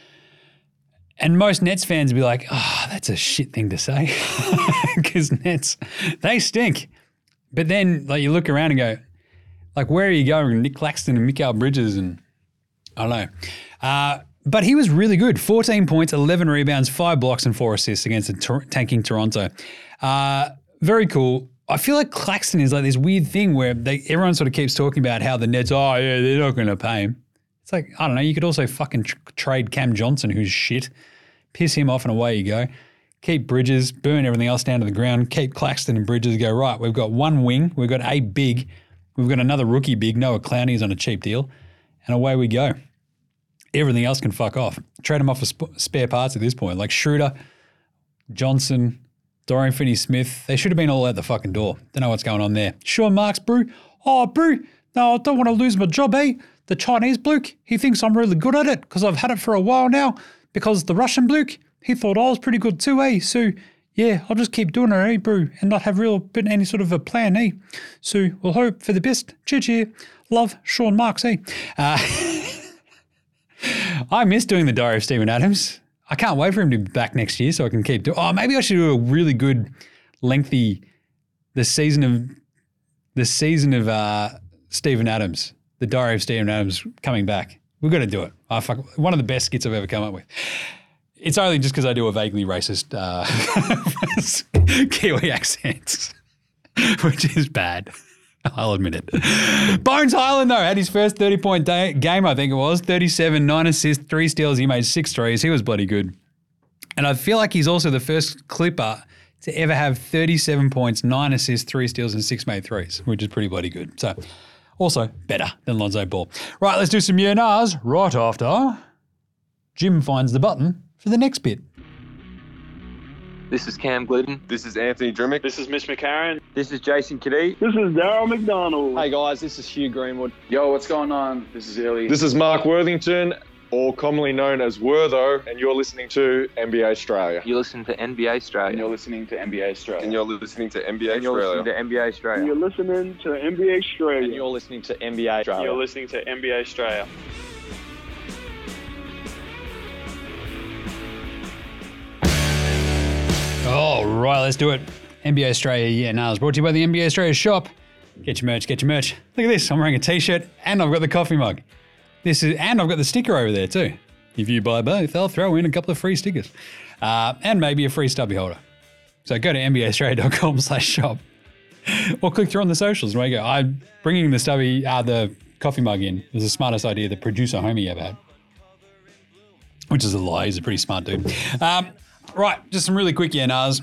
And most Nets fans would be like, oh, that's a shit thing to say. Because Nets, they stink. But then like you look around and go, like, where are you going? Nick Claxton and Mikal Bridges and I don't know. But he was really good. 14 points, 11 rebounds, 5 blocks and 4 assists against the tanking Toronto. Very cool. I feel like Claxton is like this weird thing where everyone sort of keeps talking about how the Nets, oh yeah, they're not going to pay him. It's like, I don't know, you could also fucking trade Cam Johnson, who's shit, piss him off and away you go. Keep Bridges, burn everything else down to the ground, keep Claxton and Bridges, go, right, we've got 1 wing, we've got a big, we've got another rookie big, Noah Clowney is on a cheap deal, and away we go. Everything else can fuck off. Trade them off for spare parts at this point, like Schroeder, Johnson, Dorian Finney-Smith. They should have been all out the fucking door. Don't know what's going on there. Sean Marks, Brew. Oh, Brew, no, I don't want to lose my job, eh? The Chinese bloke, he thinks I'm really good at it because I've had it for a while now. Because the Russian bloke, he thought I was pretty good too, eh? So, yeah, I'll just keep doing it, eh, Brew, and not have any sort of a plan, eh? So, we'll hope for the best. Cheer, cheer. Love, Sean Marks, eh? I miss doing the Diary of Steven Adams. I can't wait for him to be back next year so I can keep doing. Oh, maybe I should do a really good, lengthy, the season of Steven Adams, the Diary of Steven Adams coming back. We've got to do it. One of the best skits I've ever come up with. It's only just because I do a vaguely racist Kiwi accent, which is bad. I'll admit it. Bones Highland, though, had his first 30-point game, I think it was. 37, 9 assists, 3 steals. He made 6 threes. He was bloody good. And I feel like he's also the first Clipper to ever have 37 points, 9 assists, 3 steals, and 6 made threes, which is pretty bloody good. So, also better than Lonzo Ball. Right, let's do some yeah-nahs right after Jim finds the button for the next bit. This is Cam Glidden. This is Anthony Drimmick. This is Mitch McCarron. This is Jason Kadee. This is Darryl McDonald. Hey guys, this is Hugh Greenwood. Yo, what's going on? This is Illy. This is Mark Worthington, or commonly known as Wortho, and you're listening to NBA Australia. You're listening to NBA Australia. And you're listening to NBA Australia. And you're listening to NBA And you're Australia. listening to NBA Australia. And you're listening to NBA Australia. And you're listening to NBA Australia. You're listening to NBA Australia. All right, let's do it. NBA Australia, yeah, now it's brought to you by the NBA Australia shop. Get your merch, get your merch. Look at this, I'm wearing a t-shirt and I've got the coffee mug. And I've got the sticker over there too. If you buy both, I'll throw in a couple of free stickers. And maybe a free stubby holder. So go to nbaaustralia.com/shop or click through on the socials and there you go. I'm bringing the coffee mug in. It was the smartest idea the producer homie ever had. Which is a lie, he's a pretty smart dude. Right, just some really quick yeah-nahs.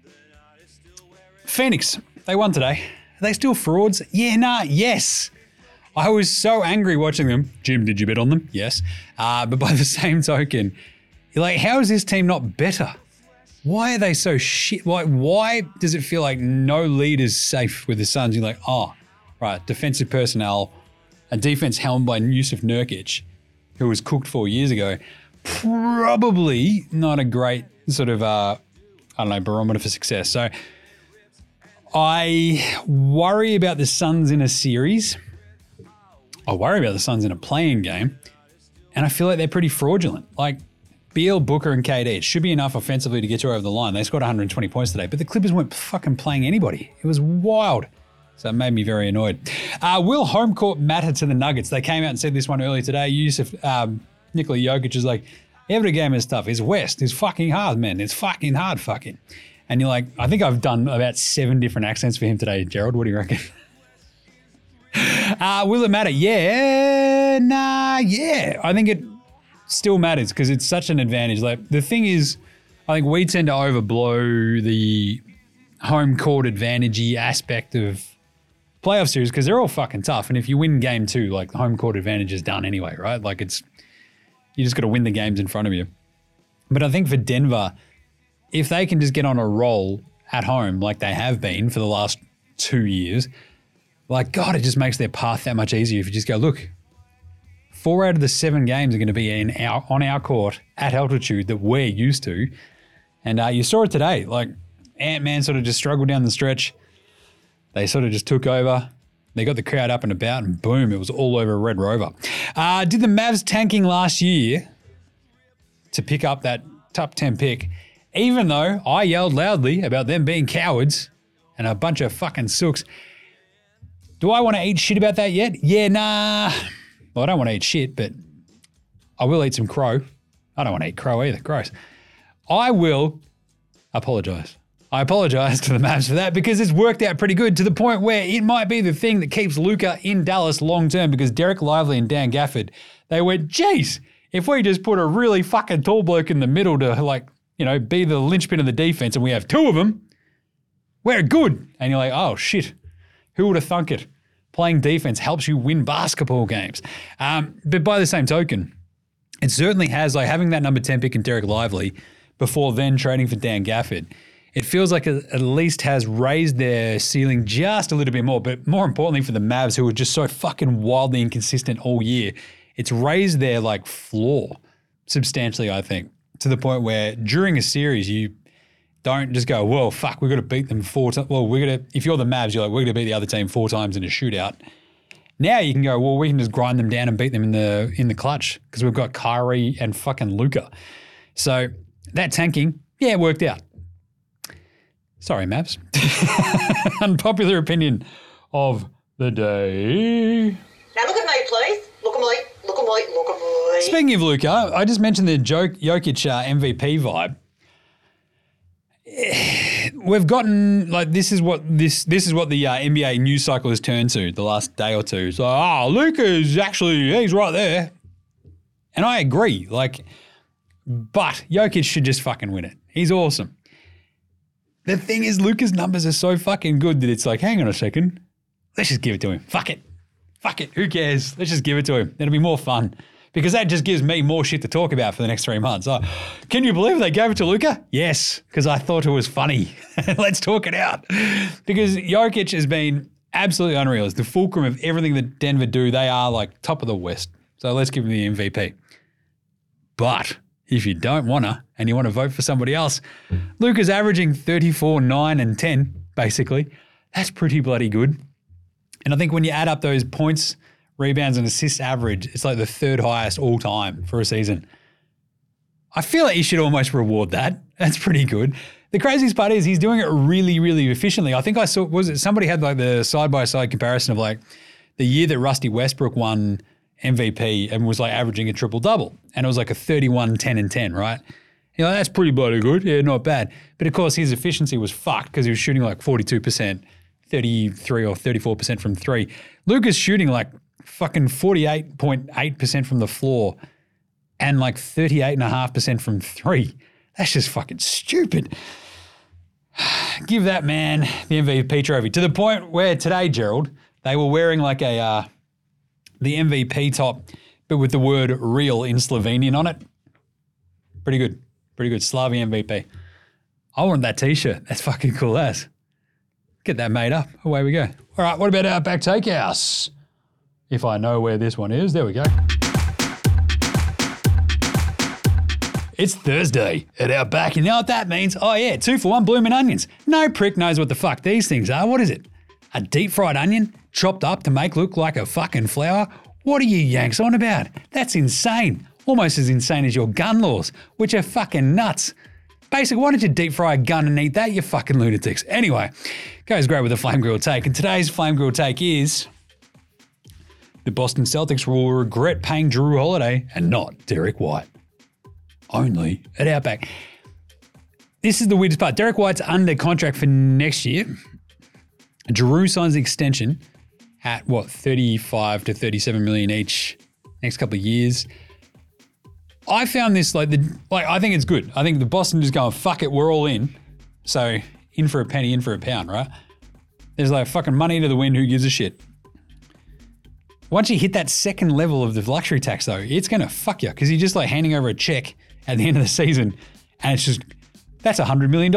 Phoenix, they won today. Are they still frauds? Yes. I was so angry watching them. Jim, did you bet on them? Yes. But by the same token, you're like, how is this team not better? Why are they so shit? Why does it feel like no lead is safe with the Suns? You're like, oh, right, defensive personnel, a defense helmed by Yusuf Nurkic, who was cooked 4 years ago. Probably not a great sort of, barometer for success. So I worry about the Suns in a series. I worry about the Suns in a playing game. And I feel like they're pretty fraudulent. Like Beal, Booker, and KD, it should be enough offensively to get you over the line. They scored 120 points today, but the Clippers weren't fucking playing anybody. It was wild. So it made me very annoyed. Will home court matter to the Nuggets? They came out and said this one earlier today. Nikola Jokic is like, every game is tough. It's West. It's fucking hard, man. It's fucking hard, fucking. And you're like, I think I've done about 7 different accents for him today, Gerald. What do you reckon? Will it matter? Yeah. I think it still matters because it's such an advantage. Like the thing is, I think we tend to overblow the home court advantage-y aspect of playoff series because they're all fucking tough. And if you win game 2, like the home court advantage is done anyway, right? Like you just got to win the games in front of you. But I think for Denver, if they can just get on a roll at home like they have been for the last 2 years, like, God, it just makes their path that much easier if you just go, look, 4 out of the 7 games are going to be on our court at altitude that we're used to. And you saw it today. Like, Ant-Man sort of just struggled down the stretch. They sort of just took over. They got the crowd up and about, and boom, it was all over Red Rover. Did the Mavs tanking last year to pick up that top 10 pick, even though I yelled loudly about them being cowards and a bunch of fucking sooks? Do I want to eat shit about that yet? Yeah, nah. Well, I don't want to eat shit, but I will eat some crow. I don't want to eat crow either. Gross. I will apologise. I apologise to the Mavs for that because it's worked out pretty good to the point where it might be the thing that keeps Luka in Dallas long term because Derek Lively and Dan Gafford, they went, geez, if we just put a really fucking tall bloke in the middle to be the linchpin of the defense and we have 2 of them, we're good. And you're like, oh shit, who would have thunk it? Playing defense helps you win basketball games. But by the same token, it certainly has, like having that number 10 pick in Derek Lively before then trading for Dan Gafford, it feels like it at least has raised their ceiling just a little bit more. But more importantly for the Mavs, who were just so fucking wildly inconsistent all year, it's raised their floor substantially, I think, to the point where during a series you don't just go, well, fuck, we've got to beat them 4 times. Well, if you're the Mavs, you're like, we're going to beat the other team 4 times in a shootout. Now you can go, well, we can just grind them down and beat them in the clutch because we've got Kyrie and fucking Luka. So that tanking, yeah, it worked out. Sorry, Mavs. Unpopular opinion of the day. Now look at me, please. Look at me. Look at me. Look at Speaking of Luka, I just mentioned the Jokic MVP vibe. We've gotten this is what the NBA news cycle has turned to the last day or two. So, Luka's he's right there, and I agree. But Jokic should just fucking win it. He's awesome. The thing is, Luka's numbers are so fucking good that it's like, hang on a second, let's just give it to him. Fuck it. Who cares? Let's just give it to him. It'll be more fun. Because that just gives me more shit to talk about for the next 3 months. Can you believe they gave it to Luka? Yes, because I thought it was funny. Let's talk it out. Because Jokic has been absolutely unreal. It's the fulcrum of everything that Denver do. They are top of the West. So let's give him the MVP. But if you don't want to and you want to vote for somebody else, Luka's averaging 34, 9, and 10, basically. That's pretty bloody good. And I think when you add up those points, rebounds and assists average, it's the third highest all time for a season. I feel like you should almost reward that. That's pretty good. The craziest part is he's doing it really, really efficiently. I think I saw, somebody had the side-by-side comparison of the year that Rusty Westbrook won MVP and was averaging a triple-double. And it was a 31, 10, and 10, right? That's pretty bloody good. Yeah, not bad. But of course his efficiency was fucked because he was shooting 42%, 33 or 34% from three. Luka's shooting fucking 48.8% from the floor and 38.5% from three. That's just fucking stupid. Give that man the MVP trophy. To the point where today, Gerald, they were wearing the MVP top, but with the word real in Slovenian on it. Pretty good. Slavi MVP. I want that t-shirt. That's fucking cool ass. Get that made up. Away we go. All right, what about Outback Takehouse? If I know where this one is, there we go. It's Thursday at Outback. You know what that means? Oh yeah, 2 for $1 blooming onions. No prick knows what the fuck these things are. What is it? A deep fried onion chopped up to make look like a fucking flower? What are you yanks on about? That's insane. Almost as insane as your gun laws, which are fucking nuts. Basically, why don't you deep fry a gun and eat that, you fucking lunatics? Anyway, goes great with a flame grill take. And today's flame grill take is the Boston Celtics will regret paying Jrue Holiday and not Derek White. Only at Outback. This is the weirdest part. Derek White's under contract for next year. Jrue signs the extension at 35 to 37 million each next couple of years. I found this I think it's good. I think the Boston just going, fuck it, we're all in. So in for a penny, in for a pound, right? There's fucking money to the wind, who gives a shit? Once you hit that second level of the luxury tax though, it's going to fuck you because you're just handing over a check at the end of the season and it's just, that's $100 million.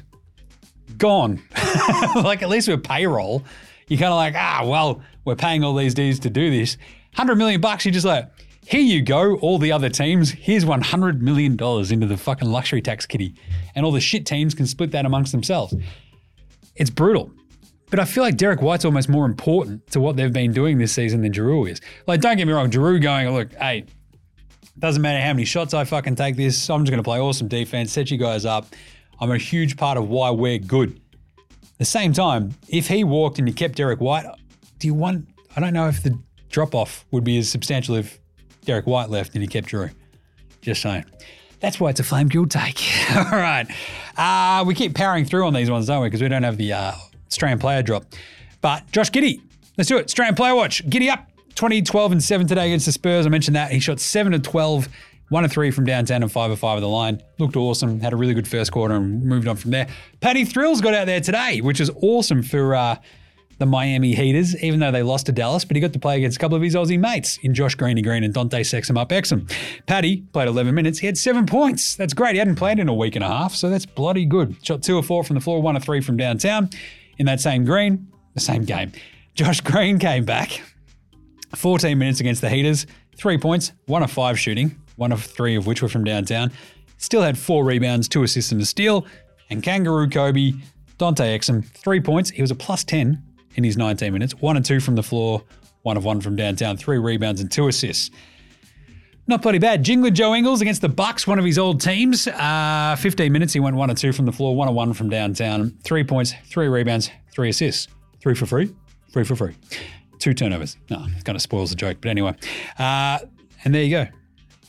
Gone. At least with payroll, you're kind of we're paying all these dudes to do this. $100 million, you're just here you go, all the other teams, here's $100 million into the fucking luxury tax kitty. And all the shit teams can split that amongst themselves. It's brutal. But I feel like Derek White's almost more important to what they've been doing this season than Jrue is. Don't get me wrong, Jrue going, look, hey, doesn't matter how many shots I fucking take this, I'm just going to play awesome defense, set you guys up. I'm a huge part of why we're good. At the same time, if he walked and you kept Derek White, I don't know if the drop-off would be as substantial if Derek White left and he kept Jrue. Just saying. That's why it's a flame grilled take. All right. We keep powering through on these ones, don't we? Because we don't have the Australian player drop. But Josh Giddey, let's do it. Australian player watch. Giddey up 20, 12, and 7 today against the Spurs. I mentioned that. He shot 7 of 12, 1 of 3 from downtown and 5 of 5 of the line. Looked awesome. Had a really good first quarter and moved on from there. Paddy Thrills got out there today, which is awesome for the Miami Heaters, even though they lost to Dallas, but he got to play against a couple of his Aussie mates in Josh Greeny Green and Dante Sexum up Exum. Paddy played 11 minutes. He had 7 points. That's great. He hadn't played in a week and a half, so that's bloody good. Shot 2 of 4 from the floor, 1 of 3 from downtown. In that same game, Josh Green came back. 14 minutes against the Heaters, 3 points, 1 of 5 shooting, 1 of 3 of which were from downtown. Still had 4 rebounds, 2 assists and a steal. And Kangaroo Kobe, Dante Exum, 3 points. He was a plus 10 in his 19 minutes, 1 and 2 from the floor, 1 of 1 from downtown, 3 rebounds and 2 assists. Not bloody bad. Jingler Joe Ingles against the Bucks, one of his old teams. 15 minutes, he went 1 and 2 from the floor, 1 and 1 from downtown, 3 points, 3 rebounds, 3 assists. 3 for free? 3 for free. 2 turnovers. No, it kind of spoils the joke, but anyway. And there you go.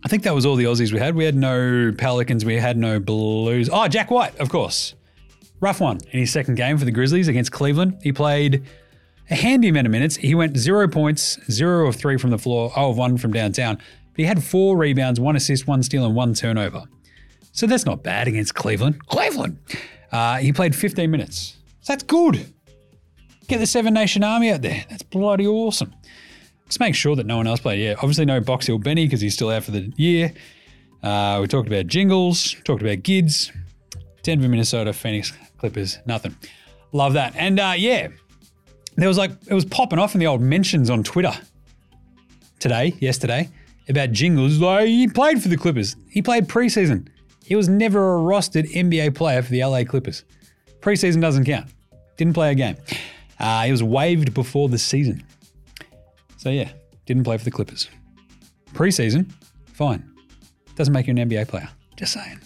I think that was all the Aussies we had. We had no Pelicans. We had no Blues. Oh, Jack White, of course. Rough one in his second game for the Grizzlies against Cleveland. He played a handy amount of minutes. He went 0 points, 0 of 3 from the floor, 0 of 1 from downtown. But he had 4 rebounds, 1 assist, 1 steal, and 1 turnover. So that's not bad against Cleveland. He played 15 minutes. So that's good. Get the Seven Nation Army out there. That's bloody awesome. Just make sure that no one else played. Yeah, obviously no Box Hill Benny because he's still out for the year. We talked about Jingles, talked about Gids, Denver, Minnesota, Phoenix, Clippers, nothing. Love that. And yeah, there was it was popping off in the old mentions on Twitter yesterday, about Jingles. Like, he played for the Clippers. He played preseason. He was never a rostered NBA player for the LA Clippers. Preseason doesn't count. Didn't play a game. He was waived before the season. So yeah, didn't play for the Clippers. Preseason, fine. Doesn't make you an NBA player. Just saying.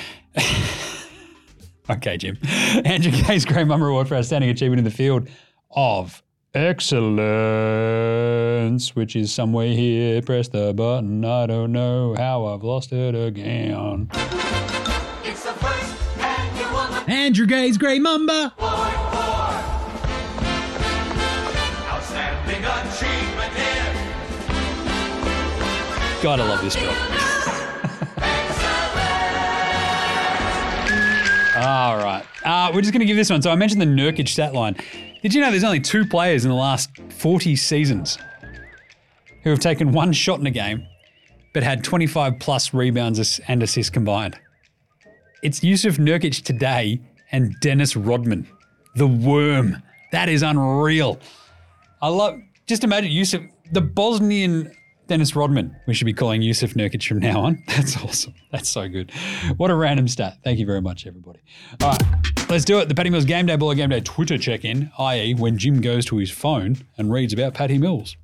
Okay, Jim. Andrew Kay's Great Mum Award for Outstanding Achievement in the Field of Excellence, which is somewhere here. Press the button. I don't know how I've lost it again. It's the first annual Andrew Gay's Great Mamba. Outstanding Achievement here. God, I love this drop. All right. We're just going to give this one. So I mentioned the Nurkic stat line. Did you know there's only 2 players in the last 40 seasons who have taken 1 shot in a game but had 25 plus rebounds and assists combined? It's Yusuf Nurkic today and Dennis Rodman, the worm. That is unreal. Just imagine Yusuf, the Bosnian Dennis Rodman. We should be calling Yusuf Nurkic from now on. That's awesome. That's so good. What a random stat. Thank you very much, everybody. All right, let's do it. The Patty Mills Game Day Baller Game Day Twitter check-in, i.e. when Jim goes to his phone and reads about Patty Mills.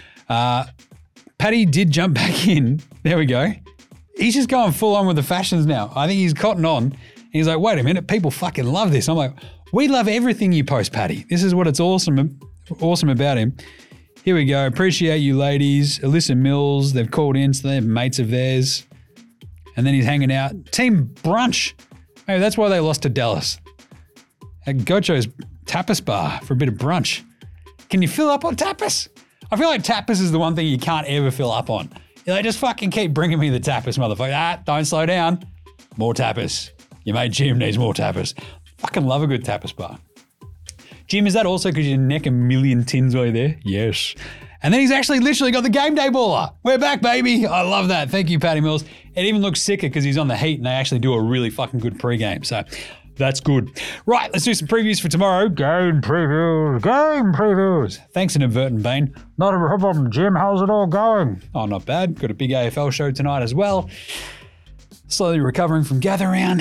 Patty did jump back in. There we go. He's just going full on with the fashions now. I think he's cotton on. He's like, wait a minute, people fucking love this. I'm like, we love everything you post, Patty. This is what it's awesome about him. Here we go. Appreciate you, ladies. Alyssa Mills, they've called in, so they're mates of theirs. And then he's hanging out. Team Brunch. Maybe that's why they lost to Dallas. At Gocho's Tapas Bar for a bit of brunch. Can you fill up on tapas? I feel like tapas is the one thing you can't ever fill up on. You're like, just fucking keep bringing me the tapas, motherfucker. Don't slow down. More tapas. Your mate Jim needs more tapas. Fucking love a good tapas bar. Jim, is that also because you neck a million tins while you're there? Yes. And then he's actually literally got the Game Day Baller. We're back, baby. I love that. Thank you, Patty Mills. It even looks sicker because he's on the heat and they actually do a really fucking good pregame. So that's good. Right, let's do some previews for tomorrow. Game previews. Thanks, Inadvertent Bane. Not a problem, Jim. How's it all going? Oh, not bad. Got a big AFL show tonight as well. Slowly recovering from Gather Round.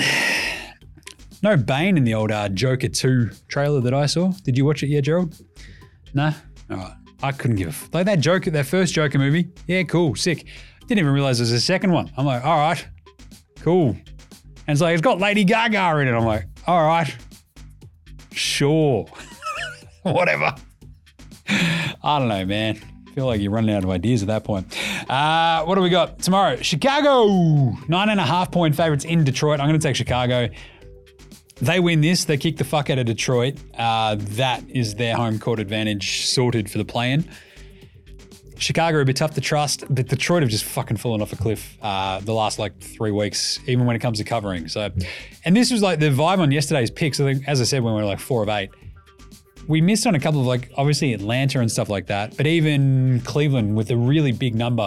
No Bane in the old Joker 2 trailer that I saw. Did you watch it yet, Gerald? No? All right. I couldn't give a like that Joker, that first Joker movie. Yeah, cool, sick. Didn't even realize there was a second one. I'm like, all right, cool. And it's like, it's got Lady Gaga in it. I'm like, all right, sure, whatever. I don't know, man. I feel like you're running out of ideas at that point. What do we got tomorrow? Chicago, 9.5 point favorites in Detroit. I'm going to take Chicago. They win this, they kick the fuck out of Detroit. That is their home court advantage sorted for the play-in. Chicago are a bit tough to trust, but Detroit have just fucking fallen off a cliff the last 3 weeks, even when it comes to covering. So, and this was the vibe on yesterday's picks. I think, as I said, when we were 4 of 8, we missed on a couple of obviously Atlanta and stuff like that, but even Cleveland with a really big number.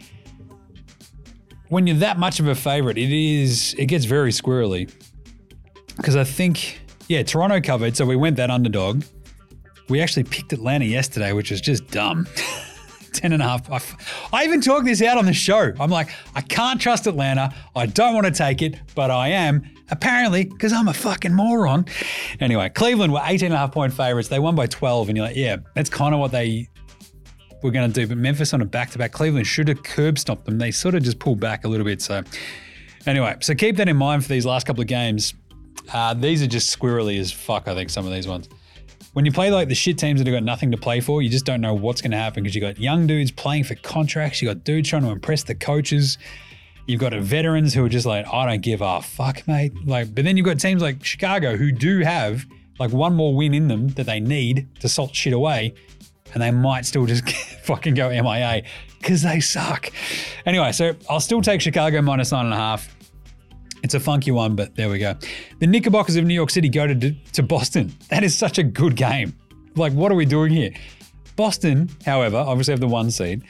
When you're that much of a favorite, it gets very squirrely. Because I think, Toronto covered, so we went that underdog. We actually picked Atlanta yesterday, which was just dumb. 10.5. I even talked this out on the show. I'm like, I can't trust Atlanta. I don't want to take it, but I am. Apparently, because I'm a fucking moron. Anyway, Cleveland were 18.5 point favorites. They won by 12, and you're like, yeah, that's kind of what they were going to do. But Memphis on a back-to-back. Cleveland should have curb stomped them. They sort of just pulled back a little bit. So anyway, so keep that in mind for these last couple of games. These are just squirrely as fuck, I think, some of these ones. When you play the shit teams that have got nothing to play for, you just don't know what's going to happen because you got young dudes playing for contracts. You got dudes trying to impress the coaches. You've got veterans who are just like, I don't give a fuck, mate. Like, but then you've got teams like Chicago who do have like one more win in them that they need to salt shit away, and they might still just fucking go MIA because they suck. Anyway, so I'll still take Chicago minus 9.5. It's a funky one, but there we go. The Knickerbockers of New York City go to Boston. That is such a good game. Like, what are we doing here? Boston, however, obviously have the 1 seed.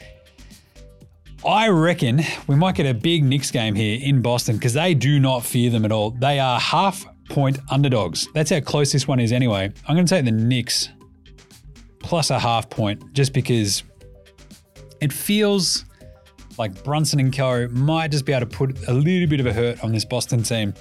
I reckon we might get a big Knicks game here in Boston because they do not fear them at all. They are half-point underdogs. That's how close this one is anyway. I'm going to take the Knicks plus a half point just because it feels like Brunson and co might just be able to put a little bit of a hurt on this Boston team,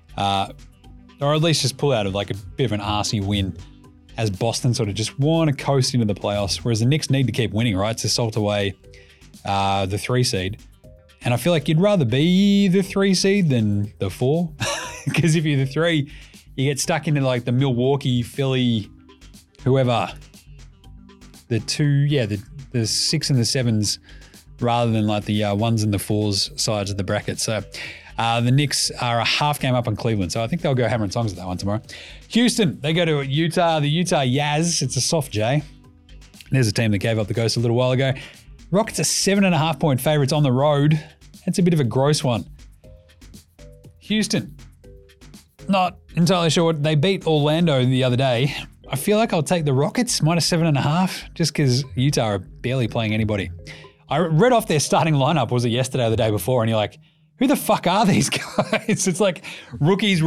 or at least just pull out of like a bit of an arsey win as Boston sort of just want to coast into the playoffs, whereas the Knicks need to keep winning, right, to salt away the 3 seed. And I feel like you'd rather be the 3 seed than the 4, because if you're the 3, you get stuck into like the Milwaukee, Philly, whoever, the 6 and the 7s, rather than like the 1s and the 4s sides of the bracket. So the Knicks are a half game up on Cleveland. So I think they'll go hammer and tongs at that one tomorrow. Houston, they go to Utah, the Utah Jazz. It's a soft J. There's a team that gave up the ghost a little while ago. Rockets are 7.5 point favorites on the road. That's a bit of a gross one. Houston, not entirely sure what they beat Orlando the other day. I feel like I'll take the Rockets minus 7.5 just because Utah are barely playing anybody. I read off their starting lineup, was it yesterday or the day before, and you're like, who the fuck are these guys? It's like rookies,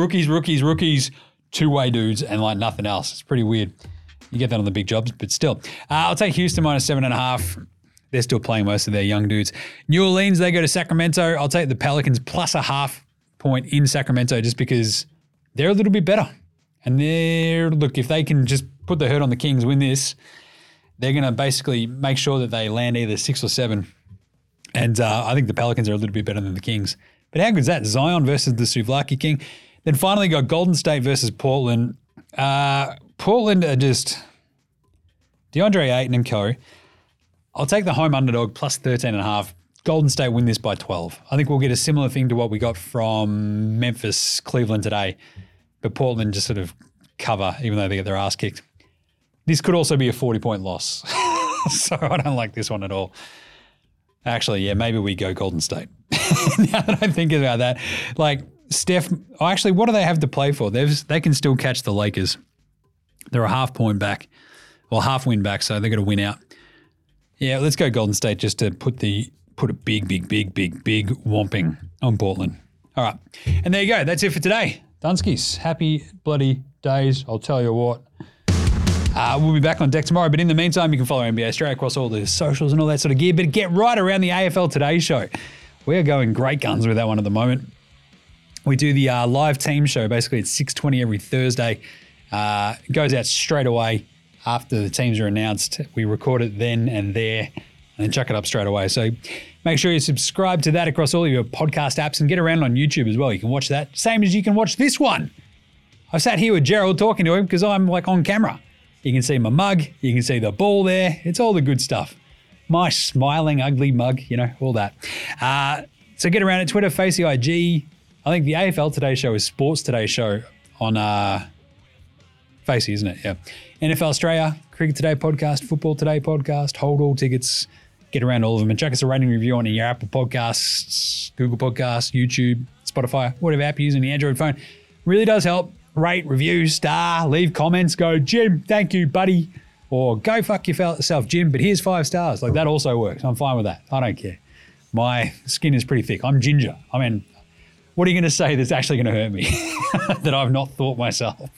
two-way dudes, and like nothing else. It's pretty weird. You get that on the big jobs, but still. I'll take Houston minus 7.5. They're still playing most of their young dudes. New Orleans, they go to Sacramento. I'll take the Pelicans plus a half point in Sacramento just because they're a little bit better. And look, if they can just put the hurt on the Kings, win this, they're going to basically make sure that they land either 6 or 7. And I think the Pelicans are a little bit better than the Kings. But how good is that? Zion versus the Souvlaki King. Then finally got Golden State versus Portland. Portland are just DeAndre Ayton and co. I'll take the home underdog plus 13.5. Golden State win this by 12. I think we'll get a similar thing to what we got from Memphis, Cleveland today. But Portland just sort of cover, even though they get their ass kicked. This could also be a 40-point loss. So I don't like this one at all. Actually, yeah, maybe we go Golden State. Now that I think about that, like Steph, actually, what do they have to play for? They can still catch the Lakers. They're a half point back, or half win back, so they're going to win out. Yeah, let's go Golden State just to put a big whomping on Portland. All right, and there you go. That's it for today. Dunskies, happy bloody days. I'll tell you what. We'll be back on deck tomorrow, but in the meantime, you can follow NBA Australia across all the socials and all that sort of gear, but get right around the AFL Today show. We are going great guns with that one at the moment. We do the live team show, basically at 6:20 every Thursday. It goes out straight away after the teams are announced. We record it then and there and then chuck it up straight away. So make sure you subscribe to that across all of your podcast apps and get around on YouTube as well. You can watch that, same as you can watch this one. I sat here with Gerald talking to him because I'm like on camera. You can see my mug. You can see the ball there. It's all the good stuff. My smiling, ugly mug, all that. So get around at Twitter, Facey IG. I think the AFL Today show is Sports Today show on Facey, isn't it? Yeah. NFL Australia, Cricket Today podcast, Football Today podcast, hold all tickets. Get around all of them and chuck us a rating review on your Apple Podcasts, Google Podcasts, YouTube, Spotify, whatever app you use on the Android phone. Really does help. Rate, review, star, leave comments, go, Jim, thank you, buddy. Or go fuck yourself, Jim, but here's 5 stars. Like that also works. I'm fine with that. I don't care. My skin is pretty thick. I'm ginger. I mean, what are you going to say that's actually going to hurt me that I've not thought myself?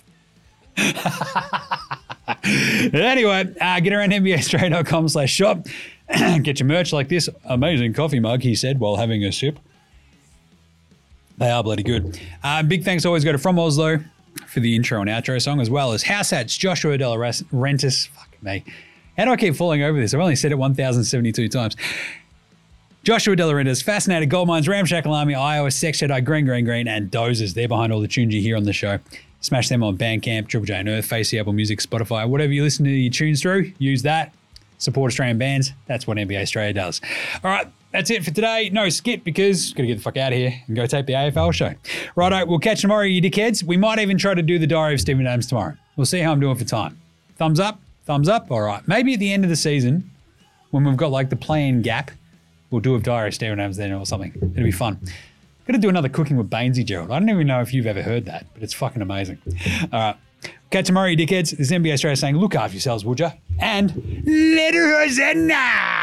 Anyway, get around NBAaustralia.com/shop. Get your merch like this amazing coffee mug, he said, while having a sip. They are bloody good. Big thanks always go to From Oslo for the intro and outro song, as well as House Hats, Joshua De Laurentiis. Fuck me. How do I keep falling over this? I've only said it 1,072 times. Joshua De Laurentiis, Fascinated Gold Mines, Ramshackle Army, Iowa, Sex Jedi, Green, and Dozers. They're behind all the tunes you hear on the show. Smash them on Bandcamp, Triple J and Earth, Facey, Apple Music, Spotify, whatever you listen to your tunes through, use that. Support Australian bands. That's what NBA Australia does. All right. That's it for today. No skit because got to get the fuck out of here and go tape the AFL show. Righto, we'll catch you tomorrow, you dickheads. We might even try to do the Diary of Stephen Adams tomorrow. We'll see how I'm doing for time. Thumbs up? Thumbs up? All right. Maybe at the end of the season, when we've got like the play-in gap, we'll do a Diary of Stephen Adams then or something. It'll be fun. Got to do another Cooking with Bainesy, Gerald. I don't even know if you've ever heard that, but it's fucking amazing. All right. Catch tomorrow, you dickheads. This is NBA Australia saying, look after yourselves, would ya? And later, Hosanna!